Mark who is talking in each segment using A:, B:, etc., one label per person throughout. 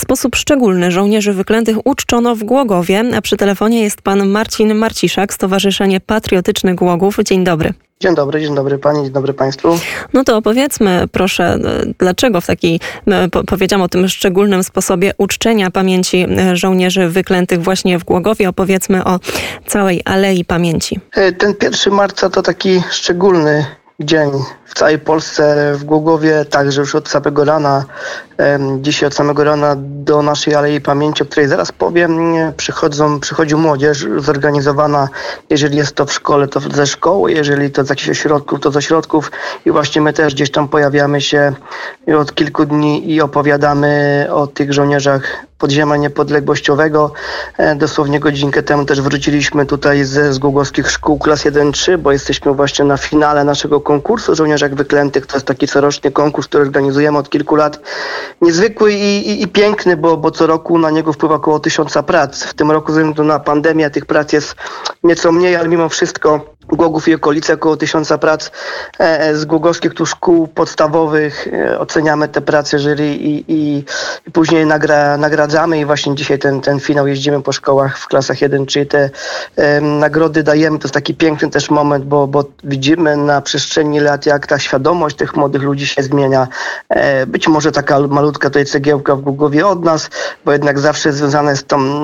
A: sposób szczególny żołnierzy wyklętych uczczono w Głogowie, a przy telefonie jest pan Marcin Marciszak, Stowarzyszenie Patriotyczny Głogów. Dzień dobry.
B: Dzień dobry pani, dzień dobry państwu.
A: No to opowiedzmy proszę, dlaczego w taki, powiedziałam o tym szczególnym sposobie uczczenia pamięci żołnierzy wyklętych właśnie w Głogowie. Opowiedzmy o całej Alei Pamięci.
B: Ten 1 marca to taki szczególny dzień w całej Polsce, w Głogowie, także już od samego rana. Dzisiaj od samego rana do naszej Alei Pamięci, o której zaraz powiem, przychodzi młodzież zorganizowana. Jeżeli jest to w szkole, to ze szkoły, jeżeli to z jakichś ośrodków, to z ośrodków. I właśnie my też gdzieś tam pojawiamy się od kilku dni i opowiadamy o tych żołnierzach podziemia niepodległościowego. Dosłownie godzinkę temu też wróciliśmy tutaj z głogowskich szkół klas 1-3, bo jesteśmy właśnie na finale naszego konkursu o żołnierzach wyklętych. To jest taki coroczny konkurs, który organizujemy od kilku lat. Niezwykły i piękny, bo co roku na niego wpływa około 1000 prac. W tym roku ze względu na pandemię tych prac jest nieco mniej, ale mimo wszystko Głogów i okolice około 1000 prac z głogowskich tu szkół podstawowych. Oceniamy te prace jury i później nagradzamy i właśnie dzisiaj ten finał jeździmy po szkołach w klasach 1-3. Te nagrody dajemy. To jest taki piękny też moment, bo widzimy na przestrzeni lat, jak ta świadomość tych młodych ludzi się zmienia. Być może taka malutka tutaj cegiełka w Głogowie od nas, bo jednak zawsze związane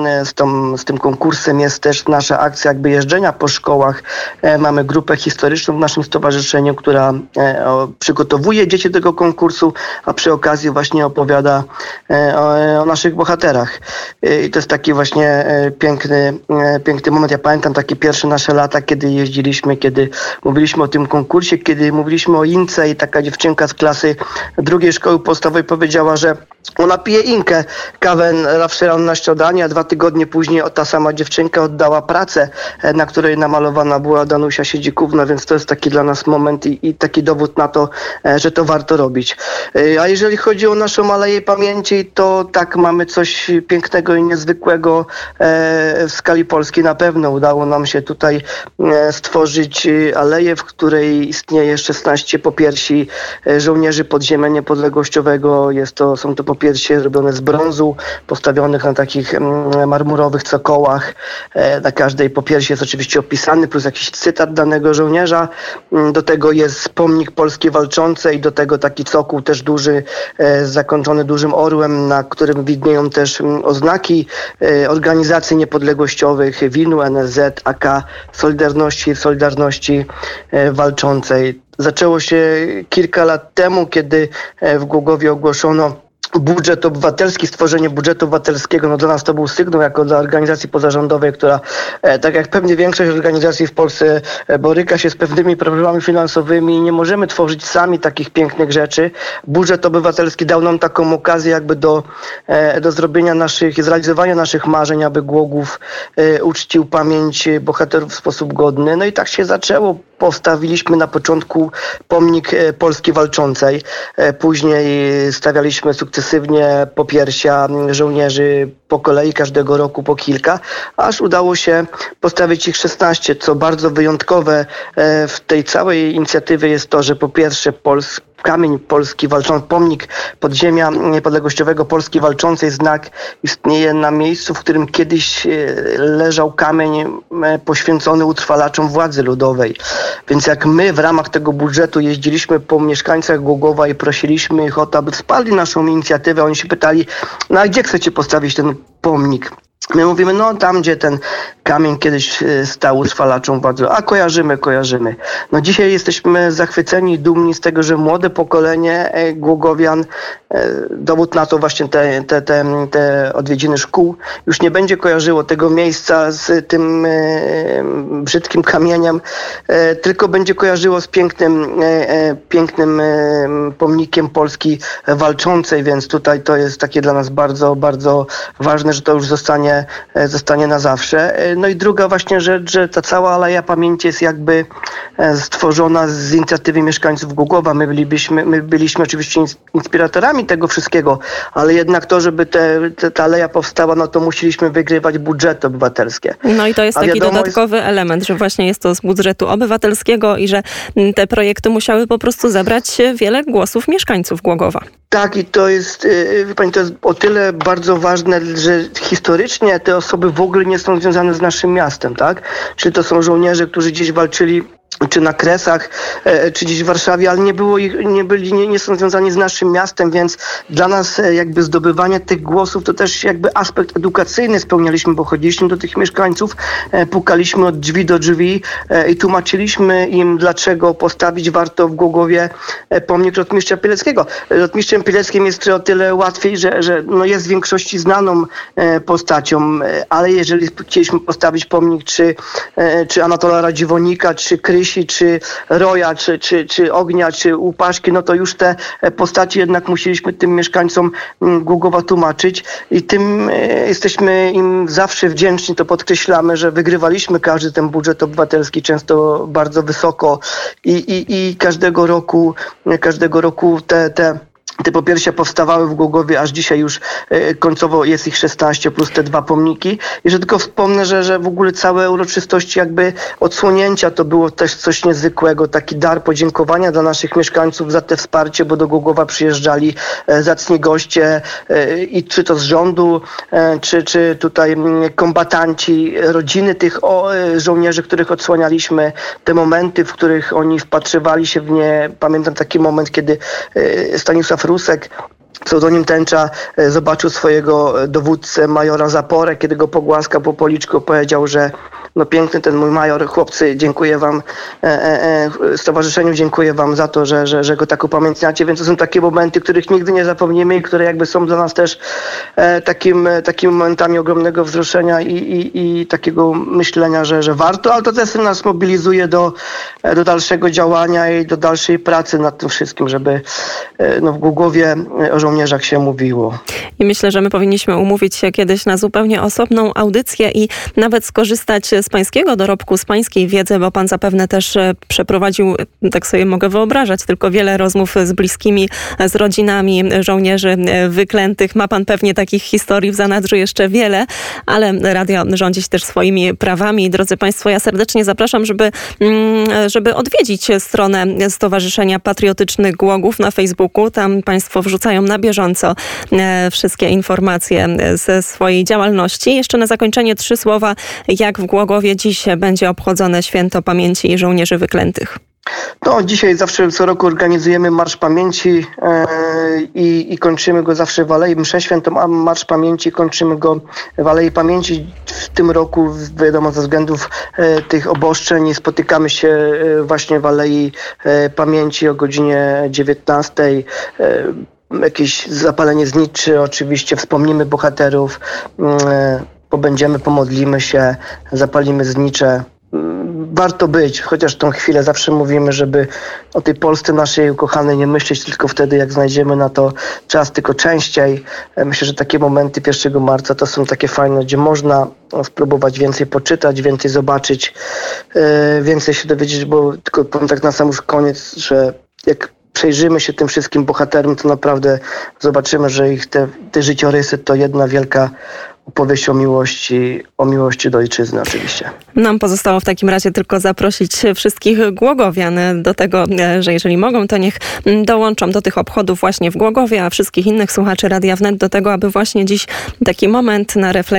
B: z tym konkursem jest też nasza akcja jakby jeżdżenia po szkołach. Mamy grupę historyczną w naszym stowarzyszeniu, która przygotowuje dzieci do tego konkursu, a przy okazji właśnie opowiada o naszych bohaterach. I to jest taki właśnie piękny moment. Ja pamiętam takie pierwsze nasze lata, kiedy jeździliśmy, kiedy mówiliśmy o tym konkursie, kiedy mówiliśmy o Ince i taka dziewczynka z klasy drugiej szkoły podstawowej powiedziała, że ona pije Inkę, kawę zawsze rano na śniadanie, a 2 tygodnie później ta sama dziewczynka oddała pracę, na której namalowana była Danusia Siedzikówna, więc to jest taki dla nas moment i taki dowód na to, że to warto robić. A jeżeli chodzi o naszą Aleję Pamięci, to tak, mamy coś pięknego i niezwykłego w skali Polski. Na pewno udało nam się tutaj stworzyć aleję, w której istnieje 16 popiersi żołnierzy podziemia niepodległościowego. Są to popiersie zrobione z brązu, postawionych na takich marmurowych cokołach. Na każdej popiersi jest oczywiście opisany, plus jakiś cytat danego żołnierza. Do tego jest pomnik Polski Walczącej, do tego taki cokół też duży, zakończony dużym orłem, na którym widnieją też oznaki organizacji niepodległościowych, WIN-u, NSZ, AK, Solidarności Walczącej. Zaczęło się kilka lat temu, kiedy w Głogowie ogłoszono budżet obywatelski, stworzenie budżetu obywatelskiego. No dla nas to był sygnał jako dla organizacji pozarządowej, która tak jak pewnie większość organizacji w Polsce boryka się z pewnymi problemami finansowymi i nie możemy tworzyć sami takich pięknych rzeczy. Budżet obywatelski dał nam taką okazję jakby do zrobienia zrealizowania naszych marzeń, aby Głogów uczcił pamięć bohaterów w sposób godny. No i tak się zaczęło. Postawiliśmy na początku pomnik Polski Walczącej. Później stawialiśmy sukcesywnie popiersia żołnierzy po kolei, każdego roku po kilka, aż udało się postawić ich 16. Co bardzo wyjątkowe w tej całej inicjatywie jest to, że po pierwsze kamień Polski Walczącej, pomnik podziemia niepodległościowego Polski Walczącej, znak istnieje na miejscu, w którym kiedyś leżał kamień poświęcony utrwalaczom władzy ludowej. Więc jak my w ramach tego budżetu jeździliśmy po mieszkańcach Głogowa i prosiliśmy ich o to, aby wsparli naszą inicjatywę, oni się pytali, no a gdzie chcecie postawić ten pomnik? My mówimy, no tam, gdzie ten kamień kiedyś stał utrwalaczom władzy. A kojarzymy. No dzisiaj jesteśmy zachwyceni i dumni z tego, że młode pokolenie Głogowian, dowód na to właśnie te odwiedziny szkół, już nie będzie kojarzyło tego miejsca z tym brzydkim kamieniem, tylko będzie kojarzyło z pięknym pomnikiem Polski Walczącej, więc tutaj to jest takie dla nas bardzo, bardzo ważne, że to już zostanie na zawsze. No i druga właśnie rzecz, że ta cała Aleja Pamięci jest jakby stworzona z inicjatywy mieszkańców Głogowa. My byliśmy oczywiście inspiratorami tego wszystkiego, ale jednak to, żeby ta aleja powstała, no to musieliśmy wygrywać budżety obywatelskie.
A: No i to jest taki dodatkowy element, że właśnie jest to z budżetu obywatelskiego i że te projekty musiały po prostu zebrać wiele głosów mieszkańców Głogowa.
B: Tak, i to jest, wie pani, to jest o tyle bardzo ważne, że historycznie te osoby w ogóle nie są związane z naszym miastem, tak? Czyli to są żołnierze, którzy gdzieś walczyli czy na Kresach, czy gdzieś w Warszawie, ale nie są związani z naszym miastem, więc dla nas jakby zdobywanie tych głosów to też jakby aspekt edukacyjny spełnialiśmy, bo chodziliśmy do tych mieszkańców, pukaliśmy od drzwi do drzwi i tłumaczyliśmy im, dlaczego postawić warto w Głogowie pomnik Rotmistrza Pileckiego. Rotmistrzem Pileckim jest o tyle łatwiej, że no jest w większości znaną postacią, ale jeżeli chcieliśmy postawić pomnik czy Anatola Radziwonika, czy Krysi, czy Roja, czy Ognia, czy Łupaszki, no to już te postaci jednak musieliśmy tym mieszkańcom Głogowa tłumaczyć i tym jesteśmy im zawsze wdzięczni, to podkreślamy, że wygrywaliśmy każdy ten budżet obywatelski, często bardzo wysoko i każdego roku te popiersia powstawały w Głogowie, aż dzisiaj już końcowo jest ich 16 plus te 2 pomniki. I że tylko wspomnę, że w ogóle całe uroczystości jakby odsłonięcia to było też coś niezwykłego. Taki dar podziękowania dla naszych mieszkańców za te wsparcie, bo do Głogowa przyjeżdżali zacni goście i czy to z rządu, czy tutaj kombatanci, rodziny tych żołnierzy, których odsłanialiśmy. Te momenty, w których oni wpatrywali się w nie. Pamiętam taki moment, kiedy Stanisław Rusek, pseudonim Tęcza, zobaczył swojego dowódcę, majora Zaporę, kiedy go pogłaskał po policzku, powiedział, że no piękny ten mój major, chłopcy, dziękuję wam, stowarzyszeniu dziękuję wam za to, że go tak upamiętniacie, więc to są takie momenty, których nigdy nie zapomnimy i które jakby są dla nas też takimi momentami ogromnego wzruszenia i takiego myślenia, że warto, ale to też nas mobilizuje do dalszego działania i do dalszej pracy nad tym wszystkim, żeby w Głogowie o żołnierzach się mówiło.
A: I myślę, że my powinniśmy umówić się kiedyś na zupełnie osobną audycję i nawet skorzystać z pańskiego dorobku, z pańskiej wiedzy, bo pan zapewne też przeprowadził, tak sobie mogę wyobrażać, tylko wiele rozmów z bliskimi, z rodzinami żołnierzy wyklętych. Ma pan pewnie takich historii w zanadrzu jeszcze wiele, ale radio rządzi się też swoimi prawami. Drodzy państwo, ja serdecznie zapraszam, żeby odwiedzić stronę Stowarzyszenia Patriotycznych Głogów na Facebooku. Tam państwo wrzucają na bieżąco wszystkie informacje ze swojej działalności. Jeszcze na zakończenie 3 słowa, jak w Głogowie dziś będzie obchodzone Święto Pamięci Żołnierzy Wyklętych.
B: No, dzisiaj zawsze co roku organizujemy Marsz Pamięci i kończymy go zawsze w Alei. Mszę Świętą, a Marsz Pamięci kończymy go w Alei Pamięci. W tym roku, wiadomo, ze względów tych obostrzeń spotykamy się właśnie w Alei Pamięci o godzinie 19. Jakieś zapalenie zniczy, oczywiście wspomnimy bohaterów, pobędziemy, pomodlimy się, zapalimy znicze. Warto być, chociaż tą chwilę zawsze mówimy, żeby o tej Polsce naszej ukochanej nie myśleć tylko wtedy, jak znajdziemy na to czas, tylko częściej. Myślę, że takie momenty 1 marca to są takie fajne, gdzie można spróbować więcej poczytać, więcej zobaczyć, więcej się dowiedzieć, bo tylko powiem tak na sam już koniec, że jak przejrzymy się tym wszystkim bohaterom, to naprawdę zobaczymy, że ich te życiorysy to jedna wielka opowieść o miłości do ojczyzny oczywiście.
A: Nam pozostało w takim razie tylko zaprosić wszystkich głogowian do tego, że jeżeli mogą, to niech dołączą do tych obchodów właśnie w Głogowie, a wszystkich innych słuchaczy Radia Wnet do tego, aby właśnie dziś taki moment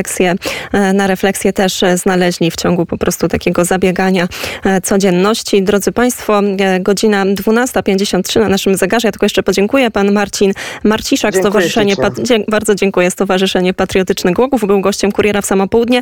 A: na refleksję też znaleźli w ciągu po prostu takiego zabiegania codzienności. Drodzy państwo, godzina 12:53 na naszym zegarze. Ja tylko jeszcze podziękuję. Pan Marcin Marciszak, bardzo dziękuję. Stowarzyszenie Patriotycznych Głogów był gościem Kuriera w samo południe.